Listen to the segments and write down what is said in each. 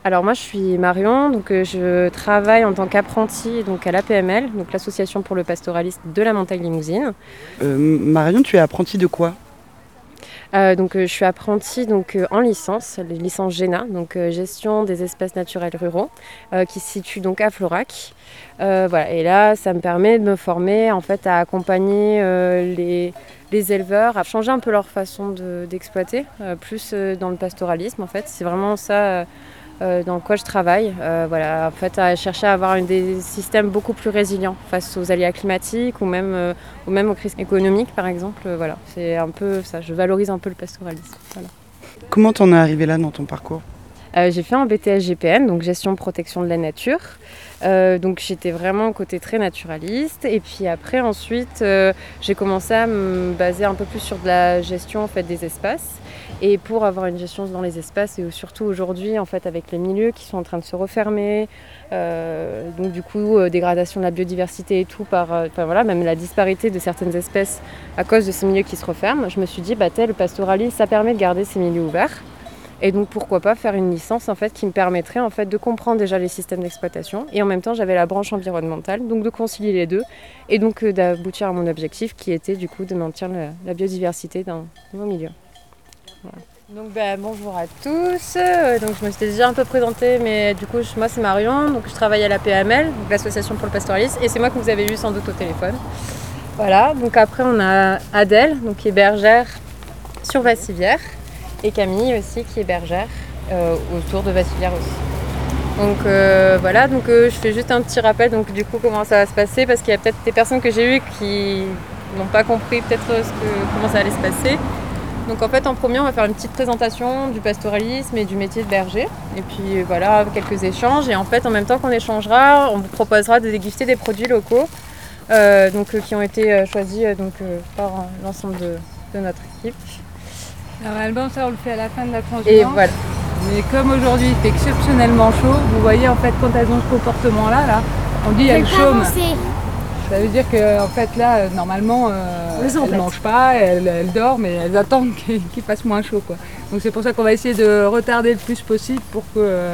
Alors moi je suis Marion, donc je travaille en tant qu'apprentie donc à l'APML, donc l'association pour le pastoralisme de la montagne limousine. Marion, tu es apprentie de quoi? Je suis apprentie en licence GENA, donc gestion des espaces naturels ruraux, qui se situe donc à Florac. Voilà. Et là, ça me permet de me former en fait à accompagner les éleveurs, à changer un peu leur façon d'exploiter, plus dans le pastoralisme en fait. C'est vraiment ça. Dans quoi je travaille, voilà, en fait, à chercher à avoir des systèmes beaucoup plus résilients face aux aléas climatiques ou même aux crises économiques, par exemple. Voilà, c'est un peu ça, je valorise un peu le pastoralisme. Voilà. Comment t'en es arrivée là dans ton parcours? J'ai fait un BTS GPN, donc gestion protection de la nature. Donc j'étais vraiment côté très naturaliste. Et puis après, ensuite, j'ai commencé à me baser un peu plus sur de la gestion en fait, des espaces. Et pour avoir une gestion dans les espaces, et surtout aujourd'hui, en fait, avec les milieux qui sont en train de se refermer, dégradation de la biodiversité et tout, voilà, même la disparité de certaines espèces à cause de ces milieux qui se referment, je me suis dit, le pastoralisme, ça permet de garder ces milieux ouverts. Et donc pourquoi pas faire une licence en fait qui me permettrait en fait de comprendre déjà les systèmes d'exploitation et en même temps j'avais la branche environnementale, donc de concilier les deux et donc d'aboutir à mon objectif qui était du coup de maintenir la biodiversité dans nos milieux. Voilà. Donc bonjour à tous, donc je me suis déjà un peu présentée mais du coup moi c'est Marion, donc je travaille à la PAML, donc l'association pour le pastoralisme et c'est moi que vous avez eu sans doute au téléphone. Voilà, donc après on a Adèle donc qui est bergère sur Vassivière. Et Camille aussi qui est bergère autour de Vassivière aussi. Donc je fais juste un petit rappel donc du coup comment ça va se passer parce qu'il y a peut-être des personnes que j'ai eues qui n'ont pas compris peut-être comment ça allait se passer. Donc en fait en premier on va faire une petite présentation du pastoralisme et du métier de berger et puis voilà quelques échanges et en fait en même temps qu'on échangera on vous proposera de déguster des produits locaux qui ont été choisis par l'ensemble de notre équipe. Normalement, ça on le fait à la fin de la tranche Et blanche. voilà. Mais comme aujourd'hui il fait exceptionnellement chaud, vous voyez en fait quand elles ont ce comportement-là, on dit elles chôment. Ça veut dire que en fait là, normalement, elles ne mangent pas, elles dorment et elles attendent qu'il fasse moins chaud, quoi. Donc c'est pour ça qu'on va essayer de retarder le plus possible pour que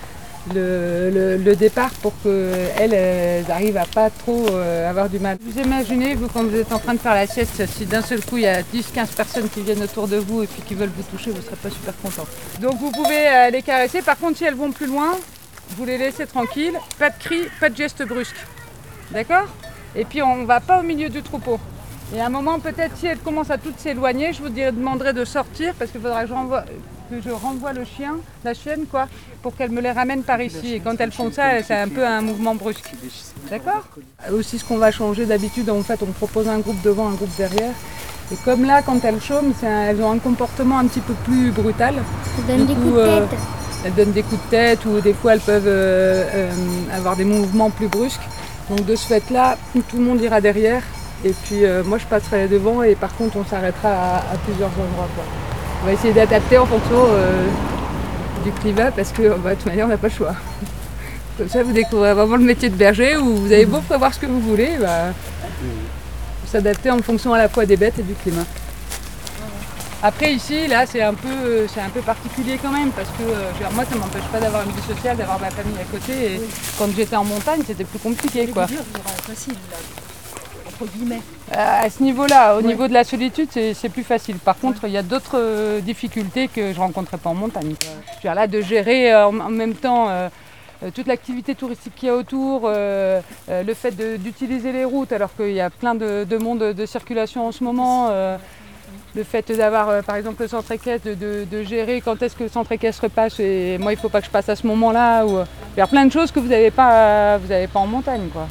le départ pour qu'elles arrivent à pas trop avoir du mal. Vous imaginez, vous, quand vous êtes en train de faire la sieste, si d'un seul coup il y a 10-15 personnes qui viennent autour de vous et puis qui veulent vous toucher, vous ne serez pas super content. Donc vous pouvez les caresser. Par contre, si elles vont plus loin, vous les laissez tranquilles. Pas de cris, pas de gestes brusques. D'accord? Et puis on ne va pas au milieu du troupeau. Et à un moment, peut-être, si elles commencent à toutes s'éloigner, je vous demanderai de sortir parce qu'il faudra que je renvoie le chien, la chienne, quoi, pour qu'elle me les ramène par ici. Et quand elles font ça, c'est un peu un mouvement brusque. D'accord? Aussi, ce qu'on va changer d'habitude, en fait, on propose un groupe devant, un groupe derrière. Et comme là, quand elles chôment, elles ont un comportement un petit peu plus brutal. Elles donnent des coups de tête. Elles donnent des coups de tête ou des fois elles peuvent avoir des mouvements plus brusques. Donc de ce fait-là, tout le monde ira derrière. Et puis moi je passerai devant et par contre on s'arrêtera à plusieurs endroits, quoi. On va essayer d'adapter en fonction du climat parce que de toute manière on n'a pas le choix. Comme ça vous découvrez vraiment le métier de berger où vous avez beau prévoir ce que vous voulez, faut s'adapter en fonction à la fois des bêtes et du climat. Après ici, là c'est un peu particulier quand même parce que moi ça ne m'empêche pas d'avoir une vie sociale, d'avoir ma famille à côté et oui. Quand j'étais en montagne c'était plus compliqué, quoi. Facile, là. Entre guillemets. À ce niveau-là, au niveau de la solitude, c'est plus facile. Par contre, il y a d'autres difficultés que je ne rencontrais pas en montagne. Je veux dire, là, de gérer en même temps toute l'activité touristique qu'il y a autour, le fait d'utiliser les routes alors qu'il y a plein de monde de circulation en ce moment, le fait d'avoir par exemple le centre équestre, de gérer quand est-ce que le centre équestre passe et moi il ne faut pas que je passe à ce moment-là. Il y a plein de choses que vous n'avez pas en montagne, quoi.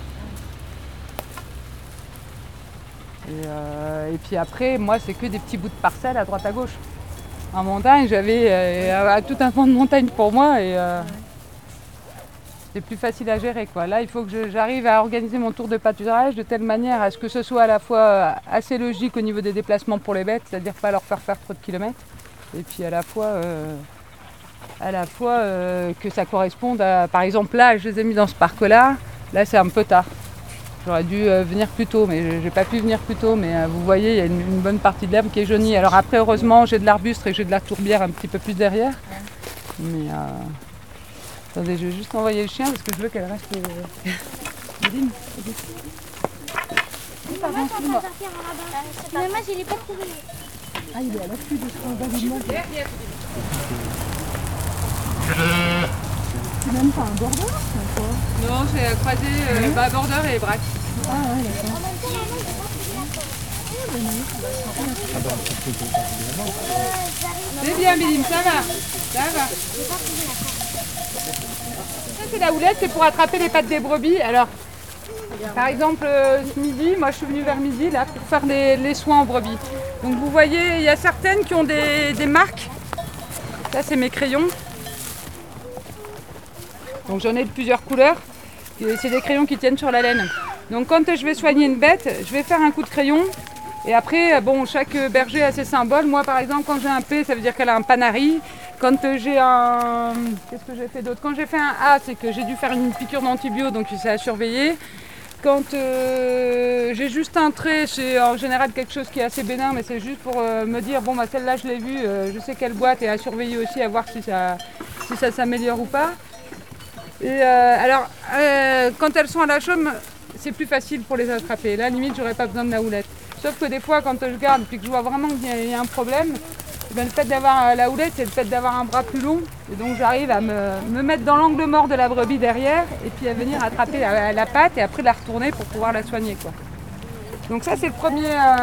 Et puis après, moi, c'est que des petits bouts de parcelles à droite à gauche. En montagne, j'avais tout un pan de montagne pour moi et c'est plus facile à gérer, quoi. Là, il faut que j'arrive à organiser mon tour de pâturage de telle manière à ce que ce soit à la fois assez logique au niveau des déplacements pour les bêtes, c'est-à-dire pas leur faire trop de kilomètres, et puis à la fois que ça corresponde à... Par exemple, là, je les ai mis dans ce parc-là, là, c'est un peu tard. J'aurais dû venir plus tôt, mais j'ai pas pu venir plus tôt. Mais vous voyez, il y a une bonne partie de l'herbe qui est jaunie. Alors après, heureusement, j'ai de l'arbuste et j'ai de la tourbière un petit peu plus derrière. Mais Attendez, je vais juste envoyer le chien parce que je veux qu'elle reste... Méline, Maman, je l'ai pas trouvé. ah, il est à l'affût de ce qu'on va lui demander. C'est même pas un border, c'est quoi? Non, c'est croisé border et braque. Ah ouais, d'accord. C'est bien, Méline, ça va. Ça va. Ça, c'est la houlette, c'est pour attraper les pattes des brebis. Alors, par exemple, ce midi, moi je suis venue vers midi là pour faire les soins aux brebis. Donc vous voyez, il y a certaines qui ont des marques. Ça, c'est mes crayons. Donc j'en ai de plusieurs couleurs. C'est des crayons qui tiennent sur la laine. Donc quand je vais soigner une bête, je vais faire un coup de crayon. Et après, bon, chaque berger a ses symboles. Moi, par exemple, quand j'ai un P, ça veut dire qu'elle a un panari. Quand j'ai un... Qu'est-ce que j'ai fait d'autre? Quand j'ai fait un A, c'est que j'ai dû faire une piqûre d'antibio, donc c'est à surveiller. Quand j'ai juste un trait, c'est en général quelque chose qui est assez bénin, mais c'est juste pour me dire, bon, bah, celle-là, je l'ai vue, je sais quelle boîte, et à surveiller aussi, à voir si ça s'améliore ou pas. Et alors, quand elles sont à la chaume, c'est plus facile pour les attraper. Là, limite, j'aurais pas besoin de la houlette. Sauf que des fois, quand je garde et que je vois vraiment qu'il y a un problème, ben, le fait d'avoir la houlette, c'est le fait d'avoir un bras plus long. Et donc, j'arrive à me mettre dans l'angle mort de la brebis derrière et puis à venir attraper la patte et après la retourner pour pouvoir la soigner, quoi. Donc ça, c'est le premier...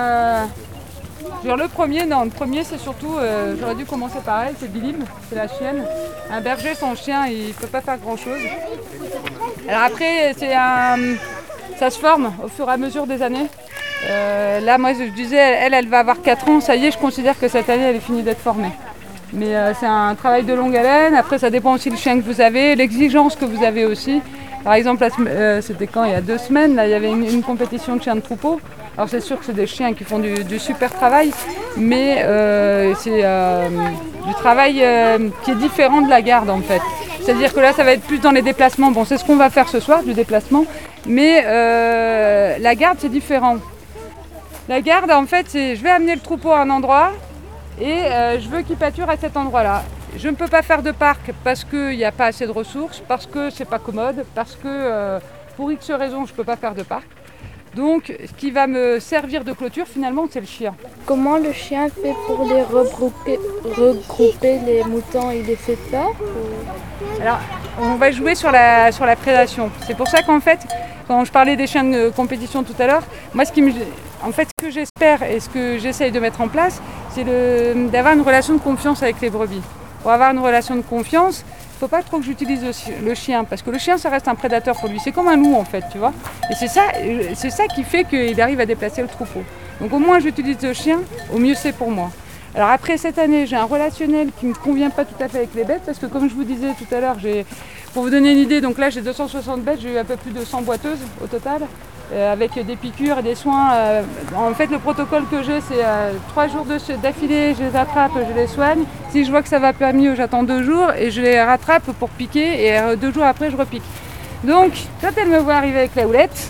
Le premier, c'est surtout, j'aurais dû commencer par elle, c'est Bilim, c'est la chienne. Un berger, son chien, il ne peut pas faire grand-chose. Alors après, ça se forme au fur et à mesure des années. Là, moi, je disais, elle va avoir 4 ans, ça y est, je considère que cette année, elle est finie d'être formée. Mais c'est un travail de longue haleine. Après, ça dépend aussi du chien que vous avez, l'exigence que vous avez aussi. Par exemple, c'était quand? Il y a 2 semaines, là, il y avait une compétition de chiens de troupeau. Alors c'est sûr que c'est des chiens qui font du super travail, mais c'est du travail qui est différent de la garde en fait. C'est-à-dire que là, ça va être plus dans les déplacements. Bon, c'est ce qu'on va faire ce soir, du déplacement. Mais la garde, c'est différent. La garde, en fait, c'est je vais amener le troupeau à un endroit et je veux qu'il pâture à cet endroit-là. Je ne peux pas faire de parc parce qu'il n'y a pas assez de ressources, parce que c'est pas commode, parce que pour X raisons, je ne peux pas faire de parc. Donc, ce qui va me servir de clôture, finalement, c'est le chien. Comment le chien fait pour les regrouper les moutons? Il les fait peur ou... Alors, on va jouer sur la prédation. C'est pour ça qu'en fait, quand je parlais des chiens de compétition tout à l'heure, moi, ce que j'espère et ce que j'essaye de mettre en place, c'est d'avoir une relation de confiance avec les brebis. Pour avoir une relation de confiance, il ne faut pas trop que j'utilise le chien, parce que le chien, ça reste un prédateur pour lui. C'est comme un loup, en fait, tu vois. Et c'est ça qui fait qu'il arrive à déplacer le troupeau. Donc au moins, j'utilise le chien, au mieux c'est pour moi. Alors après, cette année, j'ai un relationnel qui ne me convient pas tout à fait avec les bêtes, parce que comme je vous disais tout à l'heure, pour vous donner une idée, donc là, j'ai 260 bêtes, j'ai eu un peu plus de 100 boiteuses au total, avec des piqûres et des soins. En fait, le protocole que j'ai, c'est 3 jours d'affilée, je les attrape, je les soigne. Si je vois que ça va pas mieux, j'attends 2 jours et je les rattrape pour piquer et 2 jours après, je repique. Donc, quand elle me voit arriver avec la houlette,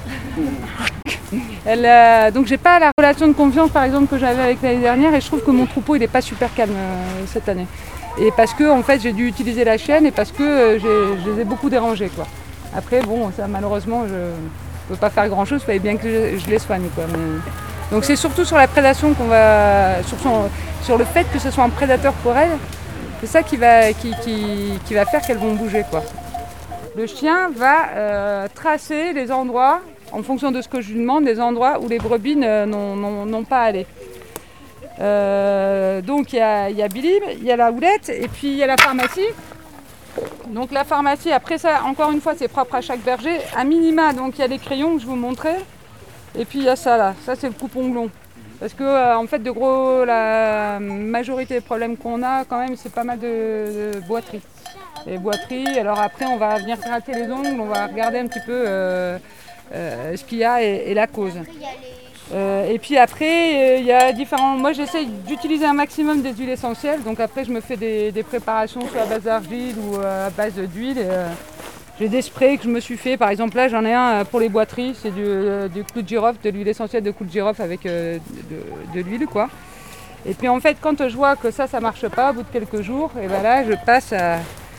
donc j'ai pas la relation de confiance par exemple que j'avais avec l'année dernière et je trouve que mon troupeau il est pas super calme cette année. Et parce que en fait j'ai dû utiliser la chienne et parce que je les ai beaucoup dérangés, quoi. Après bon, ça malheureusement je peux pas faire grand chose, il fallait bien que je les soigne, quoi. Donc c'est surtout sur la prédation qu'on va, sur le fait que ce soit un prédateur pour elle, c'est ça qui va faire qu'elles vont bouger, quoi. Le chien va tracer les endroits, en fonction de ce que je lui demande, des endroits où les brebis n'ont pas allé. Donc il y a Bilim, il y a la houlette et puis il y a la pharmacie. Donc la pharmacie, après ça, encore une fois, c'est propre à chaque berger. À minima, donc il y a les crayons que je vous montrais. Et puis il y a ça là, ça c'est le coupe-onglon. Parce que en fait, la majorité des problèmes qu'on a quand même, c'est pas mal de boiterie. Les boiteries, alors après on va venir gratter les ongles, on va regarder un petit peu ce qu'il y a et la cause. Et puis après, il y a différents... Moi j'essaye d'utiliser un maximum des huiles essentielles, donc après je me fais des préparations soit à base d'argile ou à base d'huile. J'ai des sprays que je me suis fait, par exemple là j'en ai un pour les boiteries, c'est du clou de girofle, de l'huile essentielle de clou de girofle avec de l'huile, quoi. Et puis en fait quand je vois que ça marche pas au bout de quelques jours, et ben là je passe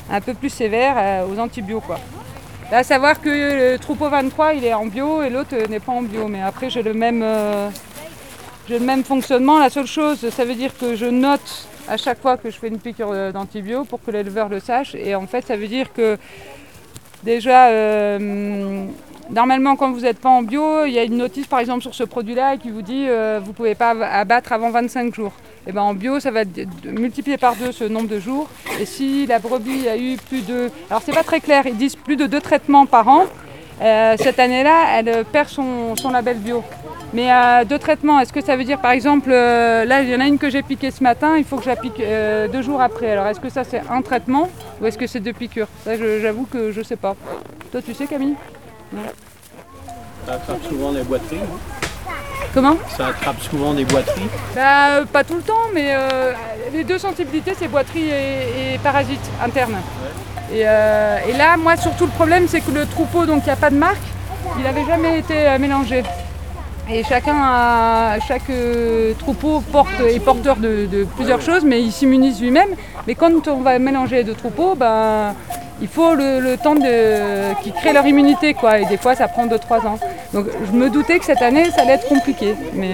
un peu plus sévère aux antibiotiques, quoi. Là, à savoir que le troupeau 23, il est en bio et l'autre n'est pas en bio. Mais après, j'ai le même fonctionnement. La seule chose, ça veut dire que je note à chaque fois que je fais une piqûre d'antibiotiques pour que l'éleveur le sache. Et en fait, ça veut dire que déjà, normalement, quand vous n'êtes pas en bio, il y a une notice par exemple sur ce produit-là qui vous dit vous ne pouvez pas abattre avant 25 jours. Et ben en bio, ça va multiplier par 2 ce nombre de jours. Et si la brebis a eu plus de... Alors c'est pas très clair, ils disent plus de 2 traitements par an. Cette année-là, elle perd son label bio. Mais 2 traitements, est-ce que ça veut dire par exemple, là il y en a une que j'ai piquée ce matin, il faut que je la pique 2 jours après. Alors est-ce que ça c'est un traitement ou est-ce que c'est 2 piqûres? Ça j'avoue que je sais pas. Toi tu sais Camille? Non. Ça attrape souvent des boiteries. Comment? Ça attrape souvent des boiteries. Bah, pas tout le temps, mais les 2 sensibilités, c'est boiterie et parasites internes. Ouais. Et là, moi, surtout le problème, c'est que le troupeau, donc il n'y a pas de marque, il n'avait jamais été mélangé. Et chaque troupeau est porteur de plusieurs choses, mais il s'immunise lui-même. Mais quand on va mélanger 2 troupeaux, ben, il faut le temps qu'ils créent leur immunité, quoi. Et des fois, ça prend 2-3 ans. Donc je me doutais que cette année, ça allait être compliqué. Mais,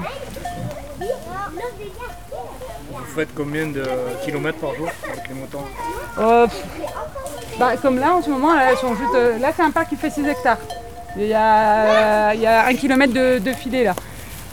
Vous faites combien de kilomètres par jour avec les moutons? Comme là, en ce moment, là, là c'est un parc qui fait 6 hectares. Il y a 1 kilomètre de filet là.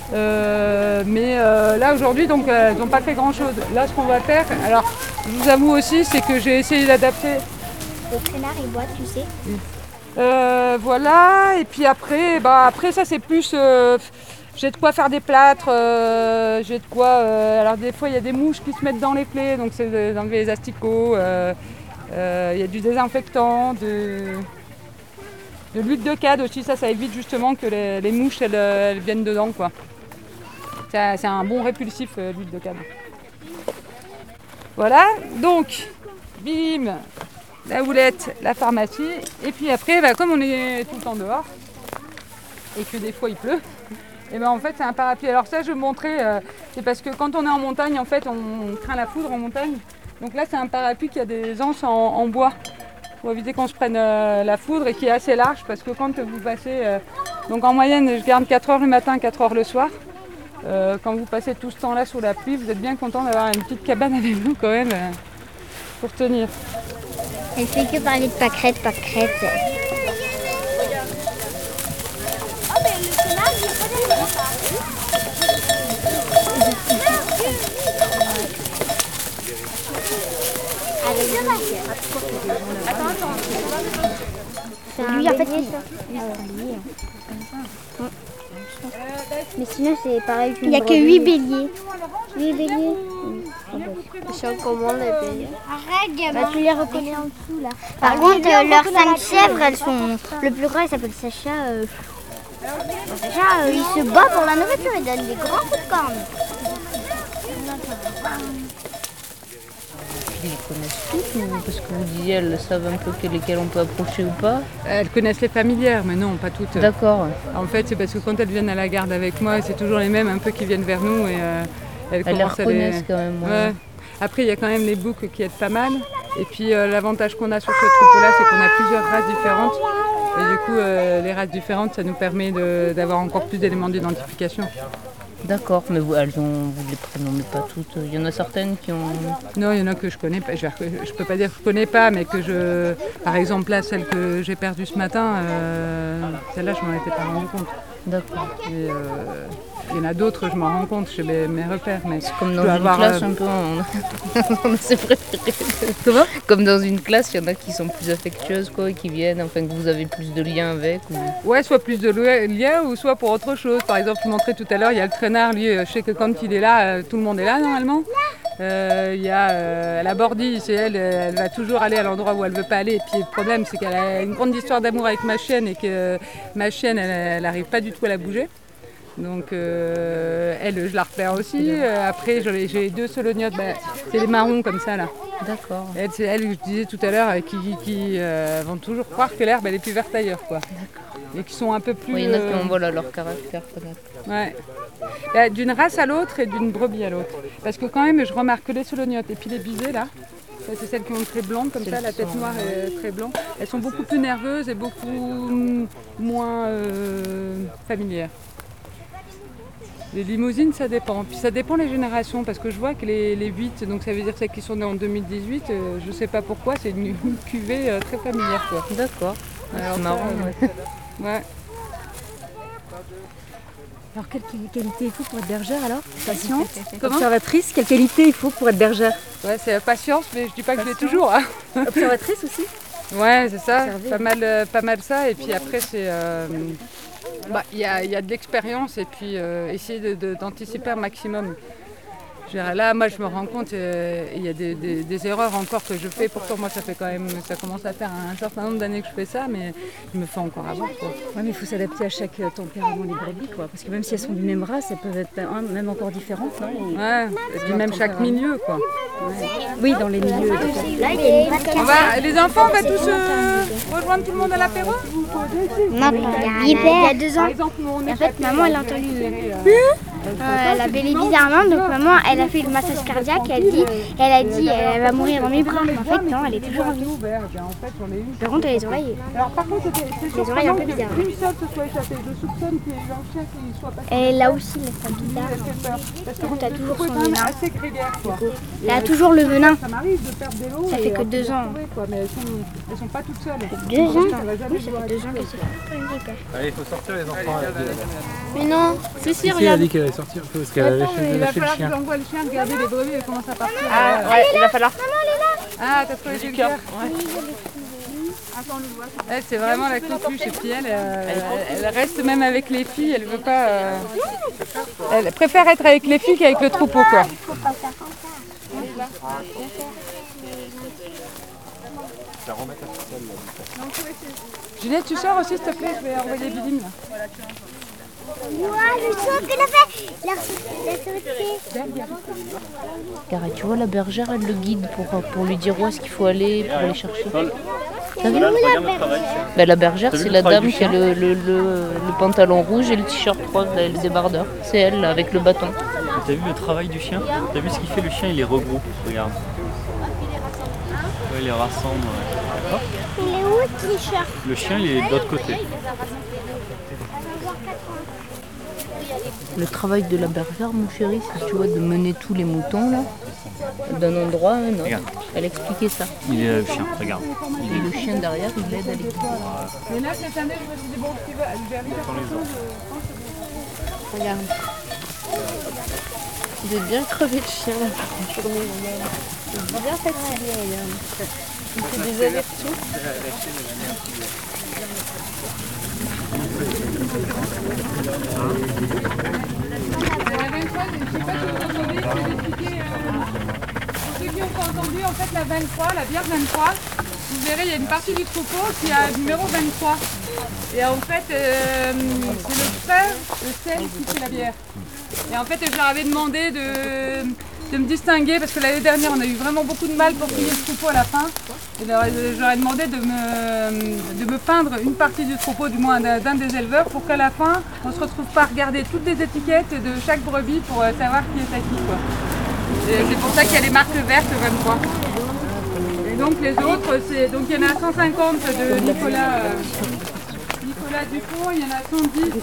Là aujourd'hui, donc, elles n'ont pas fait grand chose. Là, ce qu'on va faire, alors je vous avoue aussi, c'est que j'ai essayé d'adapter. Le traînard, il boit, tu sais. Voilà, et puis après ça c'est plus. J'ai de quoi faire des plâtres, j'ai de quoi. Alors des fois il y a des mouches qui se mettent dans les plaies, donc c'est d'enlever les asticots. Il y a du désinfectant, de l'huile de cade aussi, ça évite justement que les mouches elles viennent dedans, quoi. C'est un bon répulsif, l'huile de cade. Voilà, donc bim, la houlette, la pharmacie, et puis après, comme on est tout le temps dehors, et que des fois il pleut, et en fait c'est un parapluie. Alors ça je montrais, c'est parce que quand on est en montagne, en fait on craint la foudre en montagne. Donc là c'est un parapluie qui a des anses en bois, pour éviter qu'on se prenne la foudre, et qui est assez large, parce que quand vous passez, donc en moyenne je garde 4 heures le matin, 4 heures le soir. Quand vous passez tout ce temps-là sous la pluie, vous êtes bien content d'avoir une petite cabane avec vous quand même, pour tenir. Elle fait que parler de pâquerette. Oh, mais le canard, il est pas derrière. Lui, en fait, mais sinon, c'est pareil. Il n'y a que 8 béliers. 8 béliers. Ils sont comment les béliers? Arrête, gamin. Tu les reconnais en dessous, là. Par contre, leurs 5 chèvres, elles sont... Le plus grand, il s'appelle Sacha. Sacha, il se bat pour la nourriture. Il donne des grands coups de corne. Ils connaissent toutes, ou parce que vous disiez elles savent un peu lesquelles on peut approcher ou pas? Elles connaissent les familières, mais non, pas toutes. D'accord. En fait, c'est parce que quand elles viennent à la garde avec moi, c'est toujours les mêmes un peu qui viennent vers nous, et elles les reconnaissent quand même. Ouais. Après, il y a quand même les boucs qui aident pas mal. Et puis l'avantage qu'on a sur ce troupeau-là, c'est qu'on a plusieurs races différentes. Et du coup, les races différentes, ça nous permet d'avoir encore plus d'éléments d'identification. D'accord, mais vous les prénommez pas toutes. Il y en a certaines qui ont... Non, il y en a que je connais pas. Je peux pas dire que je connais pas, mais que par exemple là, celle que j'ai perdue ce matin, celle-là, je m'en étais pas rendu compte. D'accord. Et, il y en a d'autres, je m'en rends compte chez mes repères. Mais c'est comme dans une classe un peu, on a ses préférés. Comment? Comme dans une classe, il y en a qui sont plus affectueuses, quoi, qui viennent, enfin que vous avez plus de liens avec. Ou... Ouais, soit plus de liens, ou soit pour autre chose. Par exemple, je montrais tout à l'heure, il y a le traînard, lui, je sais que quand il est là, tout le monde est là normalement. Il y a la bordille, c'est elle va toujours aller à l'endroit où elle veut pas aller. Et puis le problème, c'est qu'elle a une grande histoire d'amour avec ma chienne, et que ma chienne, elle n'arrive pas du tout à la bouger. Donc elle, je la repère aussi. Après, j'ai 2 solognottes, c'est les marrons comme ça là. D'accord. C'est elle que je disais tout à l'heure, qui vont toujours croire que l'herbe elle est plus verte ailleurs, quoi. D'accord. Et qui sont un peu plus... Oui, il y en a qui ont leur caractère peut-être. Ouais. D'une race à l'autre et d'une brebis à l'autre. Parce que quand même, je remarque que les solognottes et puis les bisées là, Ça, c'est celles qui ont le trait blanc, comme ça, la tête noire et le trait blanc. Elles sont beaucoup plus nerveuses et beaucoup moins familières. Les limousines, ça dépend. Puis ça dépend des générations, parce que je vois que les 8, donc ça veut dire celles qui sont nées en 2018, je ne sais pas pourquoi, c'est une cuvée très familière, quoi. D'accord. C'est marrant, ouais. Alors, quelle qualité il faut pour être bergère alors? Patiente. Comment? Observatrice, quelle qualité il faut pour être bergère? Ouais, c'est la patience, mais je dis pas que je l'ai toujours. Hein. Observatrice aussi? Ouais, c'est ça, Observer. pas mal ça. Et puis après, c'est. Il y a de l'expérience et puis essayer d'anticiper un maximum. Là, moi, je me rends compte, il y a des erreurs encore que je fais. Pourtant, moi, ça commence à faire un certain nombre d'années que je fais ça, mais je me fais encore avoir. Oui, mais il faut s'adapter à chaque tempérament des brebis, quoi. Parce que même si elles sont du même race, elles peuvent être même encore différentes, non? Ouais, et puis même chaque milieu, quoi. Ouais. Oui, dans les milieux. Les enfants, on va tous rejoindre tout le monde à l'apéro? Non, il y a 2 ans. En fait, maman, elle a entendu la bébé bizarrement, donc maman, elle a fait le massage cardiaque, elle a dit elle va mourir dans mes bras. En fait, non, elle est toujours en vie. Par contre, elle a les oreilles. Alors, par contre, les oreilles un peu bizarres. Une seule se soit échappée. Je soupçonne qu'il y ait eu un chien qui soit passé. Et là aussi, la guitare. Par contre, elle a toujours son venin. Assez grégaire, quoi. Elle a toujours le venin. Ça m'arrive de perdre des lots. Ça fait que 2 ans. Mais elles sont pas toutes seules. 2 ans? Oui, ça fait 2 ans que c'est. Allez, il faut sortir les enfants. Mais non, si, Elle a dit qu'elle allait sortir parce qu'elle allait Il va lâcher le falloir que chien. j'envoie le chien regarder les brebis et commence à partir. Ah ouais, il va falloir. Ah, t'as trouvé du cœur. C'est vraiment la coqueluche et puis elle reste même avec les filles, elle veut pas. Elle préfère être avec les filles qu'avec le troupeau, quoi. Juliette, tu sors aussi s'il te plaît, je vais envoyer Bilim là. Le saut qu'elle a fait, Car tu vois, la bergère, elle le guide pour lui dire où est-ce qu'il faut aller, pour aller chercher. T'as vu? La bergère, c'est la dame qui a le pantalon rouge et le t-shirt rose, là, le débardeur. C'est elle, là, avec le bâton. T'as vu le travail du chien? T'as vu ce qu'il fait le chien? Il les regroupe, regarde. Ouais, il les rassemble. D'accord? Il est où le t-shirt? Le chien, il est de l'autre côté. Le travail de la bergère, mon chéri, c'est, tu vois, de mener tous les moutons, là, d'un endroit à un autre. Regarde. Elle expliquait ça. Il est le chien, regarde. Et le chien derrière, il l'aide à les guider. Mais là, cette année, je me suis dit, bon, tu vas, je vais arriver à Regarde. Il est bien crevé de chien là. Il est bien fatigué, regarde. Il fait des allers-retours. Il y avait une fois, je ne sais pas si vous entendez, je vais expliquer. Pour ceux qui n'ont pas entendu, en fait, la 23, la bière 23, vous verrez, il y a une partie du troupeau qui a le numéro 23. Et en fait, c'est le frère de celle qui fait la bière. Et en fait, je leur avais demandé de me distinguer parce que l'année dernière, on a eu vraiment beaucoup de mal pour payer le troupeau à la fin. Et je leur ai demandé de me peindre une partie du troupeau, du moins d'un des éleveurs, pour qu'à la fin, on ne se retrouve pas à regarder toutes les étiquettes de chaque brebis pour savoir qui est à qui, quoi. Et c'est pour ça qu'il y a les marques vertes 23. Et donc les autres, donc il y en a 150 de Nicolas Dupont, il y en a 110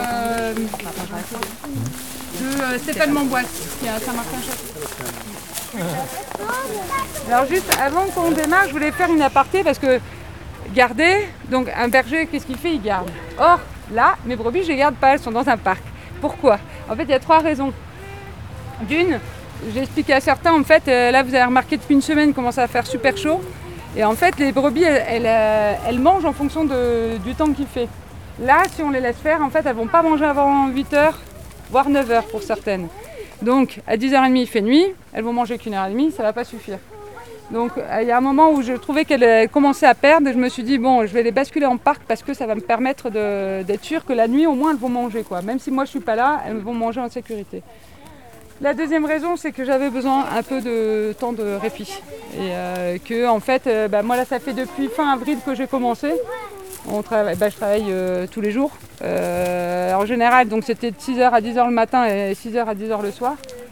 de Stéphane Mamboise, qui est à Saint-Martin-Château. Alors juste avant qu'on démarre, je voulais faire une aparté parce que garder, donc un berger, qu'est-ce qu'il fait? Il garde. Or, là, mes brebis, je les garde pas, elles sont dans un parc. Pourquoi? En fait, il y a 3 raisons. D'une, j'ai expliqué à certains, en fait, là vous avez remarqué depuis une semaine, il commence à faire super chaud. Et en fait, les brebis, elles mangent en fonction du temps qu'il fait. Là, si on les laisse faire, en fait, elles ne vont pas manger avant 8h, voire 9h pour certaines. Donc, à 10h30, il fait nuit, elles vont manger qu'1 heure et demie, ça ne va pas suffire. Donc, il y a un moment où je trouvais qu'elles commençaient à perdre et je me suis dit, bon, je vais les basculer en parc parce que ça va me permettre d'être sûr que la nuit, au moins, elles vont manger, quoi. Même si moi, je ne suis pas là, elles vont manger en sécurité. La deuxième raison, c'est que j'avais besoin un peu de temps de répit. Et que, en fait, moi, là, ça fait depuis fin avril que j'ai commencé. Je travaille tous les jours. En général, donc c'était de 6h à 10h le matin et 6h à 10h le soir.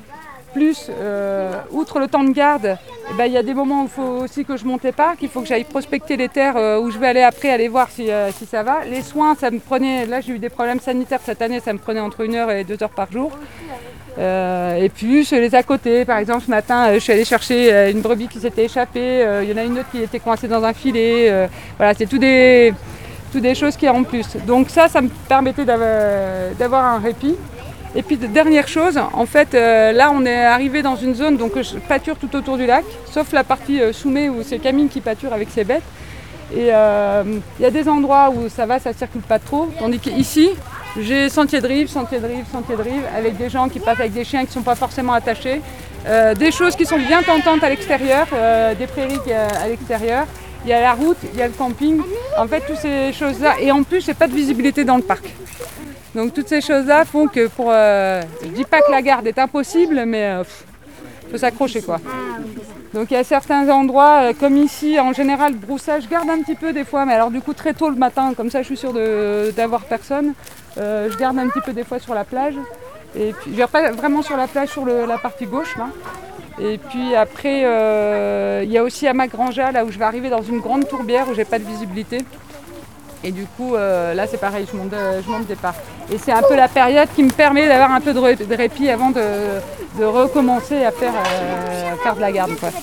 Plus, outre le temps de garde, il y a des moments où il faut aussi que je monte les parcs, il faut que j'aille prospecter les terres où je vais aller après, aller voir si ça va. Les soins, ça me prenait, là j'ai eu des problèmes sanitaires cette année, ça me prenait entre 1 heure et 2 heures par jour. Et puis les à côté, par exemple ce matin je suis allée chercher une brebis qui s'était échappée, il y en a une autre qui était coincée dans un filet, voilà, c'est tout des choses qui en plus. Donc ça me permettait d'avoir un répit. Et puis dernière chose, en fait là on est arrivé dans une zone donc je pâture tout autour du lac, sauf la partie Soumet où c'est Camille qui pâture avec ses bêtes. Et il y a des endroits où ça circule pas trop, tandis qu'ici j'ai sentier de rive, avec des gens qui passent avec des chiens qui ne sont pas forcément attachés, des choses qui sont bien tentantes à l'extérieur, des prairies à l'extérieur. Il y a la route, il y a le camping, en fait toutes ces choses-là, et en plus il n'y a pas de visibilité dans le parc. Donc toutes ces choses-là font que je dis pas que la garde est impossible, mais faut s'accrocher quoi. Donc il y a certains endroits, comme ici, en général, broussage, je garde un petit peu des fois, mais alors du coup très tôt le matin, comme ça je suis sûre d'avoir personne. Je garde un petit peu des fois sur la plage. Et puis, je garde pas vraiment sur la plage, sur la partie gauche là. Et puis après, il y a aussi à Magranja, là où je vais arriver dans une grande tourbière où j'ai pas de visibilité. Et du coup, là c'est pareil, je monte des parcs. Et c'est un peu la période qui me permet d'avoir un peu de répit avant de recommencer à faire de la garde, quoi.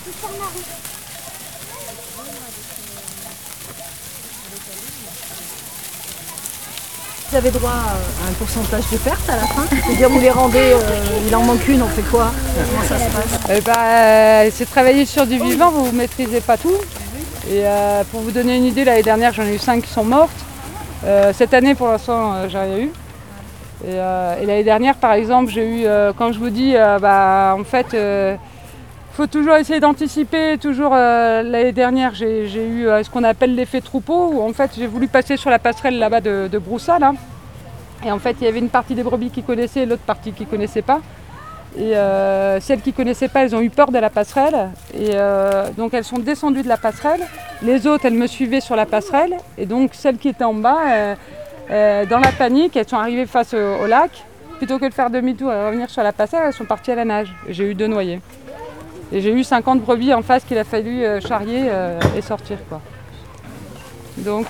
Vous avez droit à un pourcentage de perte à la fin? C'est-à-dire vous les rendez, il en manque une, on fait quoi? Comment ça se passe? C'est travailler sur du vivant, vous ne maîtrisez pas tout. Et pour vous donner une idée, l'année dernière j'en ai eu 5 qui sont mortes. Cette année pour l'instant j'ai rien eu. Et l'année dernière par exemple j'ai eu, quand je vous dis, en fait faut toujours essayer d'anticiper. Toujours l'année dernière j'ai eu ce qu'on appelle l'effet troupeau, où en fait j'ai voulu passer sur la passerelle là-bas de Broussa là. Et en fait il y avait une partie des brebis qui connaissaient et l'autre partie qui ne connaissait pas. Et celles qui ne connaissaient pas, elles ont eu peur de la passerelle. Et donc elles sont descendues de la passerelle. Les autres, elles me suivaient sur la passerelle. Et donc celles qui étaient en bas, dans la panique, elles sont arrivées face au lac. Plutôt que de faire demi-tour et revenir sur la passerelle, elles sont parties à la nage. J'ai eu 2 noyés. Et j'ai eu 50 brebis en face qu'il a fallu charrier et sortir, quoi. Donc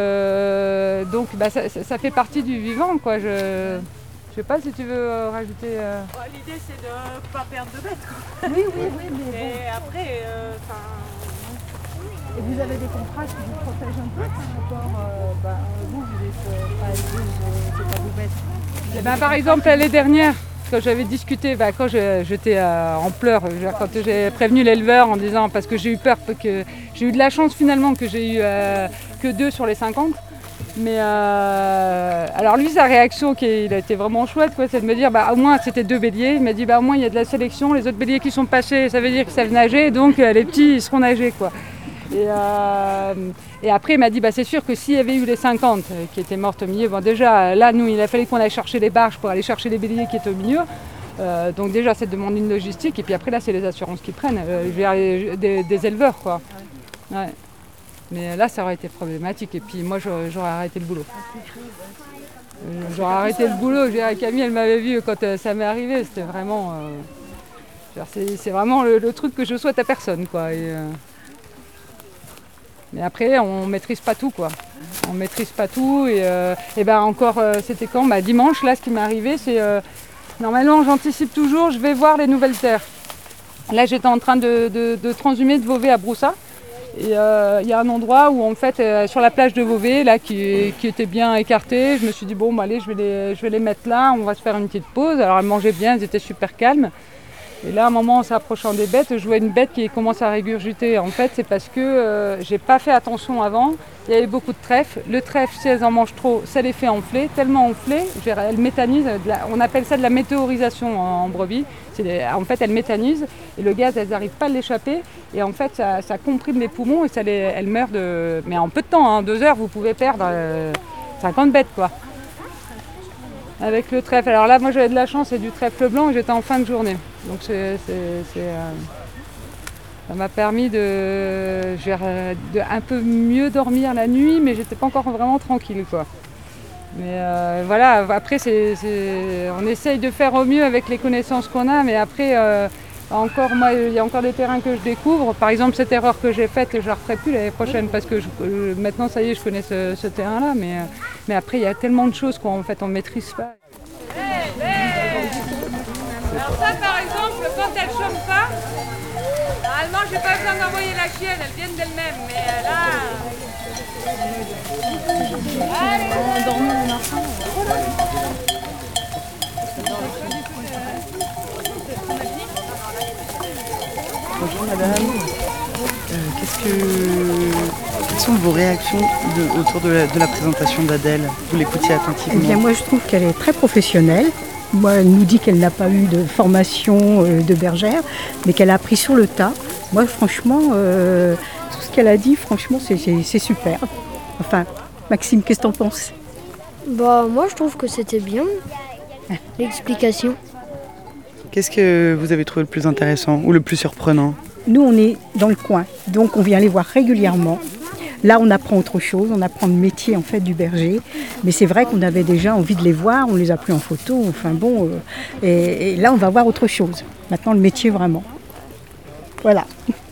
ça fait partie du vivant, quoi. Je sais pas si tu veux rajouter... L'idée c'est de ne pas perdre de bêtes, quoi. Oui, mais bon. Et après, Et vous avez des contrats qui vous protègent un peu par rapport... vous êtes pas éleveuse, c'est pas vos bêtes. Par exemple, l'année dernière, quand j'avais discuté, quand j'étais en pleurs, quand j'ai prévenu l'éleveur en disant, parce que j'ai eu peur, que j'ai eu de la chance finalement que j'ai eu que 2 sur les 50. Mais alors lui, sa réaction, il a été vraiment chouette, quoi, c'est de me dire, au moins c'était 2 béliers. Il m'a dit, au moins il y a de la sélection, les autres béliers qui sont passés, ça veut dire qu'ils savent nager, donc les petits, ils seront nagés, quoi. Et après, il m'a dit, c'est sûr que s'il y avait eu les 50 qui étaient mortes au milieu, déjà, là, nous, il a fallu qu'on aille chercher les barges pour aller chercher les béliers qui étaient au milieu. Donc déjà, ça demande une logistique, et puis après, là, c'est les assurances qui prennent, des éleveurs, quoi. Ouais. Mais là, ça aurait été problématique. Et puis moi, j'aurais arrêté le boulot. J'aurais arrêté le boulot. Camille, elle m'avait vu quand ça m'est arrivé. C'était vraiment... c'est vraiment le truc que je souhaite à personne, quoi. Mais après, on ne maîtrise pas tout, quoi. On ne maîtrise pas tout. Et encore, c'était quand? Dimanche, là, ce qui m'est arrivé, c'est... normalement, j'anticipe toujours, je vais voir les nouvelles terres. Là, j'étais en train de transhumer de Vauvey à Broussa. Et il y a un endroit où en fait sur la plage de Vauvey là qui était bien écarté, je me suis dit allez je vais les mettre là, on va se faire une petite pause. Alors elles mangeaient bien, elles étaient super calmes. Et là à un moment en s'approchant des bêtes, je vois une bête qui commence à régurgiter. En fait c'est parce que j'ai pas fait attention avant, il y avait beaucoup de trèfle. Le trèfle si elles en mangent trop, ça les fait enfler, tellement enfler, elles méthanisent, on appelle ça de la météorisation en brebis. En fait elles méthanisent et le gaz elles n'arrivent pas à l'échapper et en fait ça comprime les poumons et elles meurent mais en peu de temps, 2 heures vous pouvez perdre 50 bêtes, quoi. Avec le trèfle. Alors là moi j'avais de la chance, c'est du trèfle blanc et j'étais en fin de journée. Donc ça m'a permis de un peu mieux dormir la nuit, mais j'étais pas encore vraiment tranquille, quoi. Mais voilà, après on essaye de faire au mieux avec les connaissances qu'on a, mais après encore moi il y a encore des terrains que je découvre. Par exemple cette erreur que j'ai faite, je ne la referai plus l'année prochaine parce que maintenant ça y est je connais ce terrain-là, mais après il y a tellement de choses qu'en fait on ne maîtrise pas. Alors ça par exemple, quand elles ne chôment pas, normalement j'ai pas besoin d'envoyer la chienne, elles viennent d'elles-mêmes, mais là... Bonjour madame. Quelles sont vos réactions autour de la présentation d'Adèle? Vous l'écoutiez attentivement? Eh bien, moi je trouve qu'elle est très professionnelle. Moi, elle nous dit qu'elle n'a pas eu de formation de bergère, mais qu'elle a appris sur le tas. Moi franchement, tout ce qu'elle a dit, franchement, c'est super. Enfin, Maxime, qu'est-ce que t'en penses? Bah moi je trouve que c'était bien, l'explication. Qu'est-ce que vous avez trouvé le plus intéressant ou le plus surprenant? Nous, on est dans le coin, donc on vient les voir régulièrement. Là, on apprend autre chose, on apprend le métier en fait du berger. Mais c'est vrai qu'on avait déjà envie de les voir, on les a pris en photo. Enfin bon, et là, on va voir autre chose. Maintenant, le métier vraiment. Voilà.